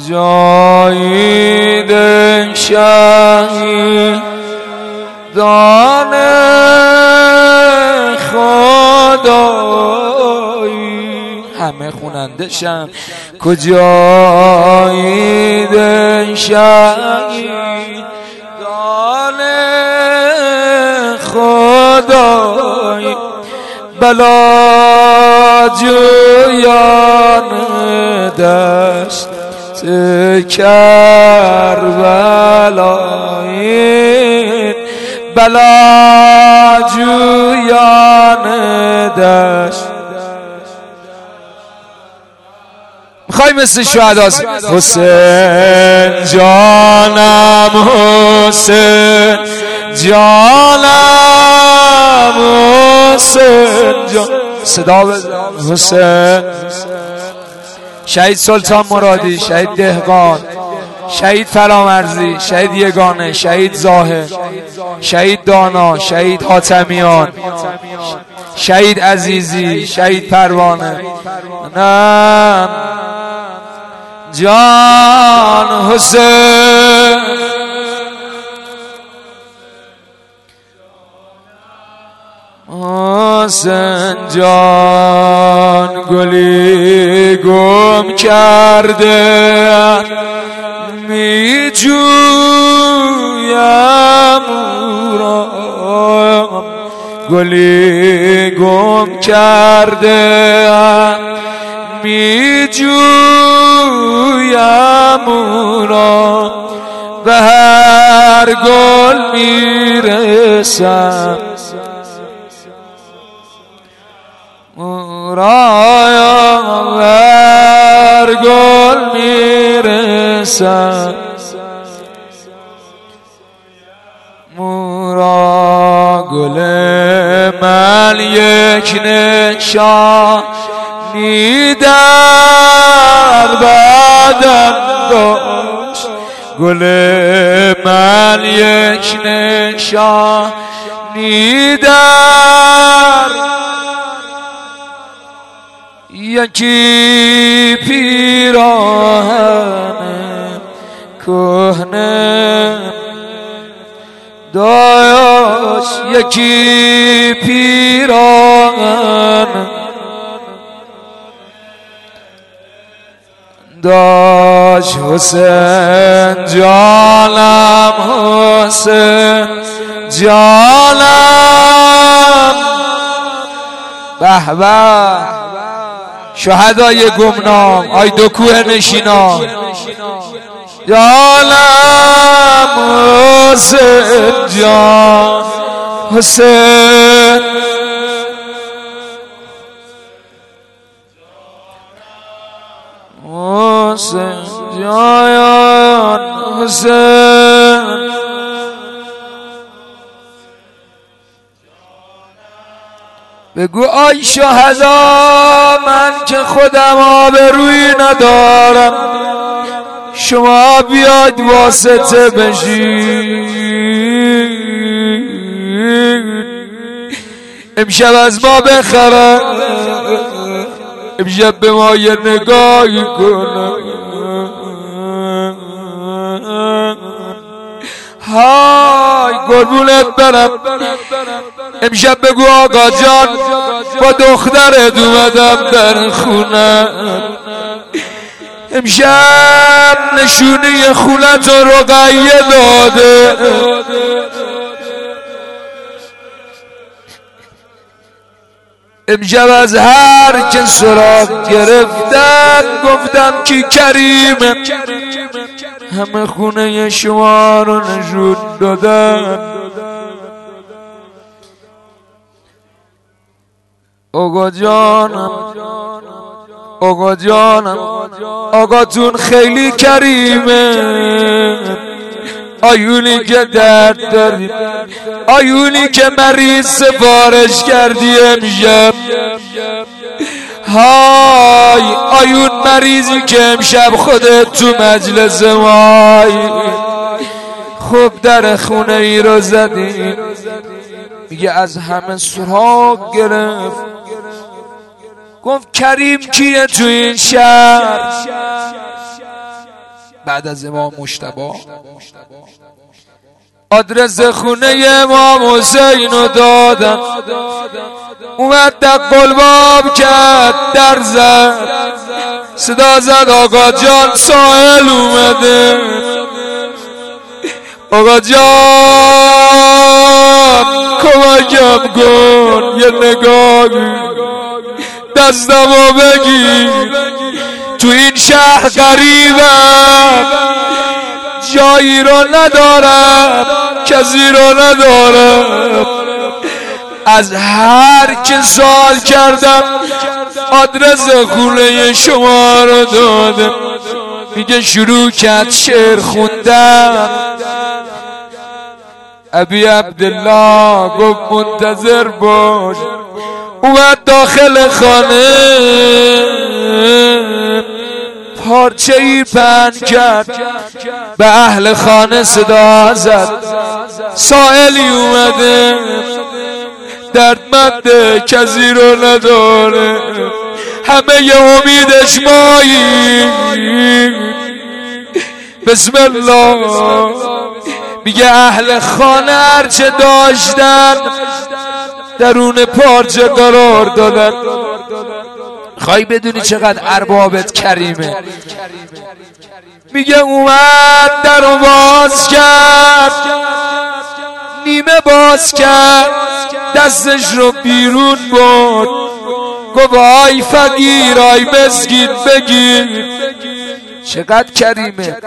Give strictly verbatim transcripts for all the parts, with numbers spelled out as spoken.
جایید شهیدان خدایی همه خونندشن کجایید شهیدان خدایی بلا جویان دشت کربلایی بلا جویان دشت میخوای مثل شهدا حسین جانم حسین جانم حسین جان صدا بزن حسین شهید سلطان مرادی شهید دهقان شهید فرامرزی شهید یگانه شهید زاهد شهید دانا شهید حاتمیان شهید عزیزی شهید پروانه نم جان حسین حسین جان گلی گم کرده می جویم او را گلی گم کرده می جویم او را به هر گل می رسم مورایا بر گل میرسم مورا گل من یک نشانی در بدن داشت گل من یک نشانی در یکی پیراهن کهنه داشت یکی پیراهن داشت حسین جانم حسین جانم به به شهدای گمنام آی دو کوه نشینا جانم حسین جان حسین حسین جان حسین بگو آی شهدا من که خودم آبرویی ندارم شما بیاید واسطه بشید امشب از ما بخرن امشب به ما یه نگاهی کنن های قربونت برم امشب بگو آقا جان با دخترت اومدم در خونه امشب نشونه خونت رو رقیه داده امشب از هر که سراغ گرفتن گفتم کی کریمه همه خونه شما رو نشون دادن آقا جانم آقا جانم آقاتون خیلی کریمه آیونی که درد داری آیونی که مریض سفارش کردی امشب های آیون مریضی که امشب خودت تو مجلس مای خوب در خونه ای رو زدی میگه از همه سراغ گرفت گفت کریم کیه تو این شهر بعد از امام مجتبی آدرس خونه امام حسین رو دادم، اومد دق الباب کرد، در زد، صدا زد آقا جان سائل اومده. آقا جان کمکم کن، یه نگاهی دستمو بگیر، تو این شهر غریبم، جایی رو ندارم، کسی رو ندارم، از هر که سوال کردم آدرس خونه شما رو دادم. میگه شروع کرد شعر خوندن. ابی عبدالله گفت منتظر باش. اومد داخل خانه، پارچه ای پهن کرد، به اهل خانه صدا زد سائلی اومده، دردمنده، کسی رو نداره، همه ی امیدش مایی. بسم الله. میگه اهل خانه هرچه داشتن درون پارچه قرار دادن. خواهی بدونی چقدر اربابت کریمه؟ میگه اومد در رو باز کرد، نیمه باز کرد، دستش رو بیرون برد، گفت آی فقیر، آی مسکین بگیر. چقدر کریمه،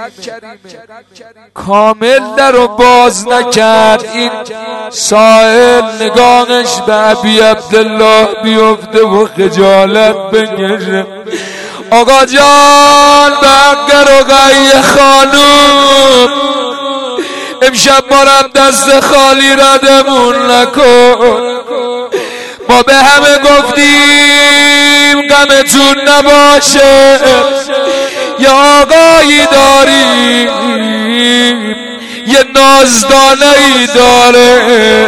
کامل در رو باز نکرد. این سائل نگاهش به ابی عبدالله بیفته و خجالت بکشه. آقا جان به حق رقیه خانوم، امشب مارم دست خالی ردمون نکن. ما به همه گفتیم غمتون نباشه، یا آقایی داریم، یه نازدانه‌ای داره.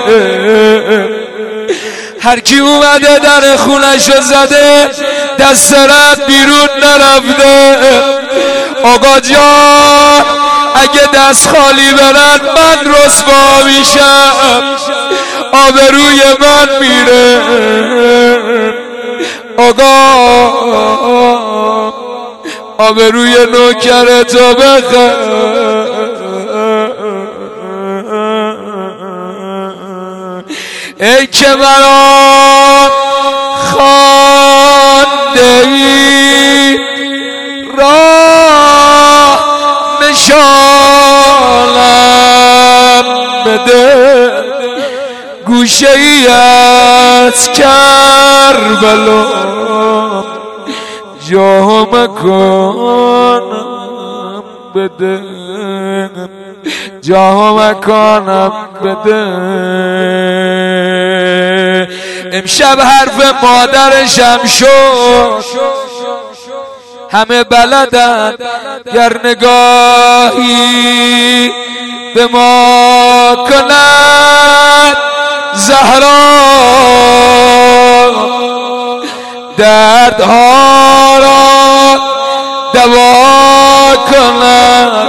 هر کی اومده در خونشو زده، دست رد بیرون نرفته. آقا جان اگه دست خالی برن من رسوا میشم، آبروی من میره. آقا آبروی نوکرتو بخر. ای که برام خوانده ای راه نشانم بده، گوشه ای از کربلا جا مکانم بده، جا مکانم بده. امشب حرف مادرشم شد، همه بلدن، گر نگاهی به ما کند زهرا، دردها را دوا کند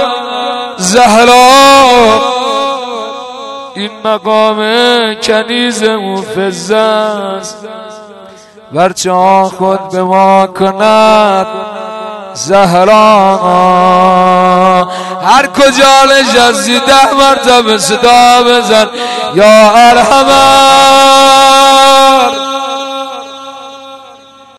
زهرا. این مقام کنیز مفزه است، ورچه خود به ما کند زهرا. هر کجا نشستی ده مرتبه صدا بزن یا ارحمن